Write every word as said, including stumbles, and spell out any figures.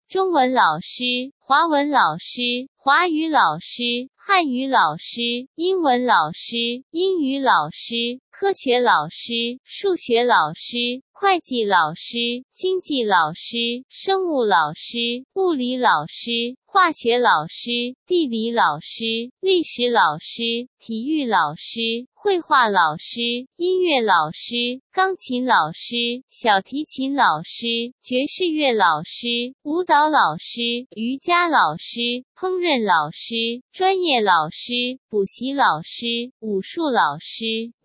中文老师、华文老师、华语老师、汉语老师、英文老师、英语老师、科学老师、数学老师、会计老师、经济老师、生物老师、物理老师、化学老师、地理老师、历史老师、体育老师、绘画老师、音乐老师、钢琴老师、小提琴老师、爵士乐老师、舞蹈老师、瑜伽老师、烹饪老师、专业老师、补习老师、武术老师。